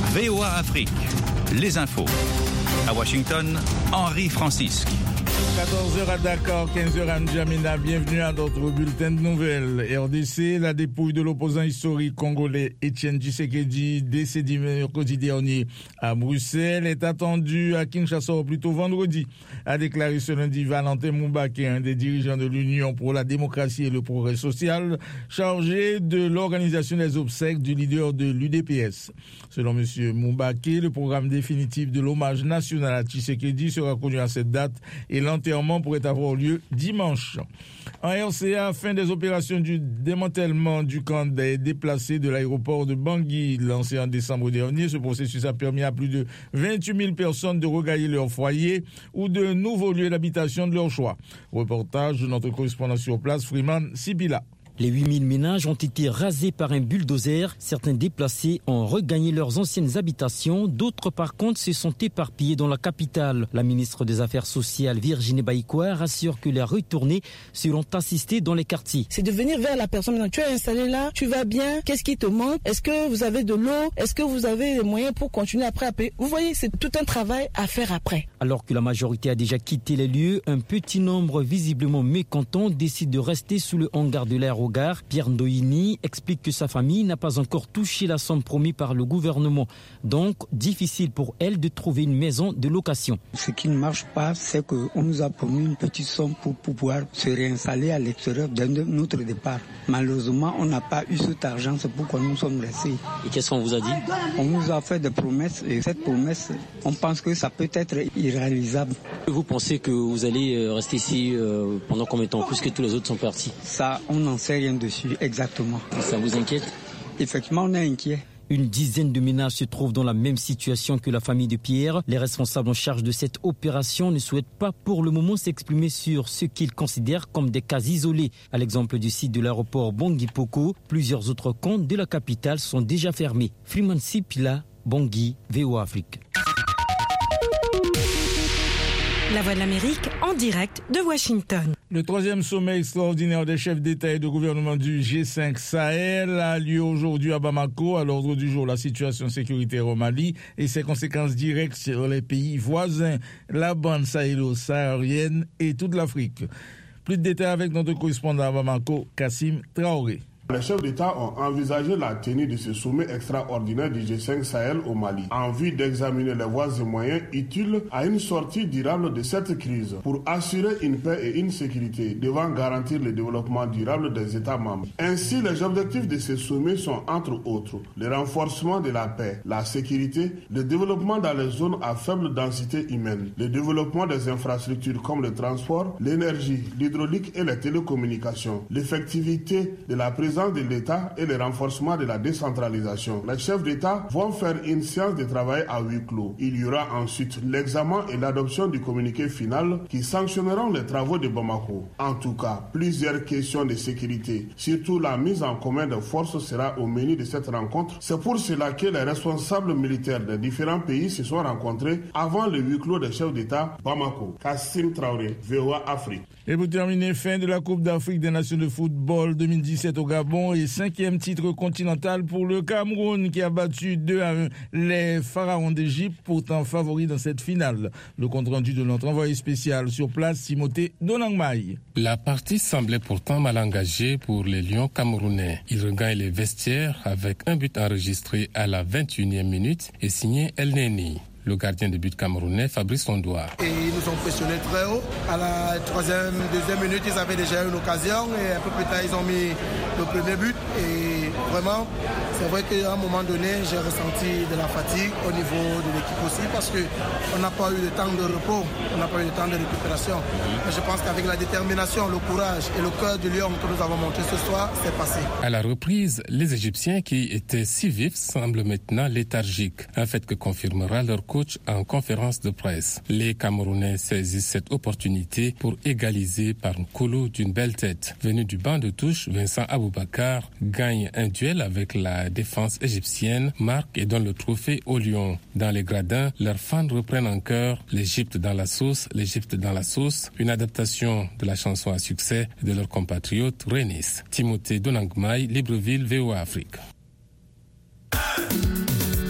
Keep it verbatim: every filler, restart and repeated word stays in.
V O A Afrique, les infos. À Washington, Henri Francisque. quatorze heures à Dakar, quinze heures à N'Djamena. Bienvenue à notre bulletin de nouvelles. R D C, la dépouille de l'opposant historique congolais Étienne Tshisekedi, décédé mercredi dernier à Bruxelles, est attendue à Kinshasa au plus tôt vendredi, a déclaré ce lundi Valentin Moubaké, un des dirigeants de l'Union pour la démocratie et le progrès social, chargé de l'organisation des obsèques du leader de l'U D P S. Selon M. Moubaké, le programme définitif de l'hommage national à Tshisekedi sera connu à cette date et l'enterrement pourrait avoir lieu dimanche. En R C A, fin des opérations du démantèlement du camp des déplacés de l'aéroport de Bangui lancé en décembre dernier. Ce processus a permis à plus de vingt-huit mille personnes de regagner leur foyer ou de nouveaux lieux d'habitation de leur choix. Reportage de notre correspondant sur place, Freeman Sibila. Les huit mille ménages ont été rasés par un bulldozer. Certains déplacés ont regagné leurs anciennes habitations. D'autres, par contre, se sont éparpillés dans la capitale. La ministre des Affaires sociales, Virginie Baïkoua, rassure que les retournés seront assistés dans les quartiers. C'est de venir vers la personne. Tu es installé là, tu vas bien, qu'est-ce qui te manque? Est-ce que vous avez de l'eau? Est-ce que vous avez les moyens pour continuer après à payer? Vous voyez, c'est tout un travail à faire après. Alors que la majorité a déjà quitté les lieux, un petit nombre visiblement mécontent décide de rester sous le hangar de l'aérogare. Pierre Ndoyini explique que sa famille n'a pas encore touché la somme promise par le gouvernement. Donc, difficile pour elle de trouver une maison de location. Ce qui ne marche pas, c'est qu'on nous a promis une petite somme pour pouvoir se réinstaller à l'extérieur de notre départ. Malheureusement, on n'a pas eu cet argent, c'est pourquoi nous sommes restés. Et qu'est-ce qu'on vous a dit? On nous a fait des promesses et cette promesse, on pense que ça peut être irréalisable. Vous pensez que vous allez rester ici pendant combien de temps, puisque tous les autres sont partis? Ça, on n'en sait rien dessus, exactement. Ça vous inquiète? Effectivement, on est inquiet. Une dizaine de ménages se trouvent dans la même situation que la famille de Pierre. Les responsables en charge de cette opération ne souhaitent pas pour le moment s'exprimer sur ce qu'ils considèrent comme des cas isolés. À l'exemple du site de l'aéroport Bangui Poko, plusieurs autres comptes de la capitale sont déjà fermés. Freeman Sipila, Bangui, V O A Afrique. La Voix de l'Amérique en direct de Washington. Le troisième sommet extraordinaire des chefs d'État et de gouvernement du G cinq Sahel a lieu aujourd'hui à Bamako. À l'ordre du jour, la situation sécuritaire au Mali et ses conséquences directes sur les pays voisins, la bande sahélo-saharienne et toute l'Afrique. Plus de détails avec notre correspondant à Bamako, Kassim Traoré. Les chefs d'État ont envisagé la tenue de ce sommet extraordinaire du G cinq Sahel au Mali, en vue d'examiner les voies et moyens utiles à une sortie durable de cette crise, pour assurer une paix et une sécurité devant garantir le développement durable des États membres. Ainsi, les objectifs de ce sommet sont entre autres le renforcement de la paix, la sécurité, le développement dans les zones à faible densité humaine, le développement des infrastructures comme le transport, l'énergie, l'hydraulique et les télécommunications, l'effectivité de la présence de l'État et le renforcement de la décentralisation. Les chefs d'État vont faire une séance de travail à huis clos. Il y aura ensuite l'examen et l'adoption du communiqué final qui sanctionneront les travaux de Bamako. En tout cas, plusieurs questions de sécurité, surtout la mise en commun de forces, sera au menu de cette rencontre. C'est pour cela que les responsables militaires des différents pays se sont rencontrés avant le huis clos des chefs d'État Bamako. Kassim Traoré, V O A Afrique. Et pour terminer, fin de la Coupe d'Afrique des Nations de football deux mille dix-sept au Gabon et cinquième titre continental pour le Cameroun qui a battu deux à un les Pharaons d'Égypte, pourtant favoris dans cette finale. Le compte-rendu de notre envoyé spécial sur place, Timothée Donangmaï. La partie semblait pourtant mal engagée pour les Lions camerounais. Ils regagnent les vestiaires avec un but enregistré à la vingt et unième minute et signé El Neni. Le gardien de but camerounais, Fabrice Ondoa. Et ils nous ont pressionné très haut. À la troisième, deuxième minute, ils avaient déjà une occasion et un peu plus tard, ils ont mis le premier but. Et vraiment, c'est vrai qu'à un moment donné, j'ai ressenti de la fatigue au niveau de l'équipe aussi parce qu'on n'a pas eu de temps de repos, on n'a pas eu de temps de récupération. Mais je pense qu'avec la détermination, le courage et le cœur du lion que nous avons montré ce soir, c'est passé. À la reprise, les Égyptiens qui étaient si vifs semblent maintenant léthargiques. Un fait que confirmera leur coach en conférence de presse. Les Camerounais saisissent cette opportunité pour égaliser par un colo d'une belle tête. Venu du banc de touche, Vincent Aboubakar gagne un duel avec la défense égyptienne, marque et donne le trophée aux Lions. Dans les gradins, leurs fans reprennent en chœur l'Égypte dans la sauce, l'Égypte dans la sauce, une adaptation de la chanson à succès de leur compatriote Renis. Timothée Donangmaï, Libreville, V O A Afrique.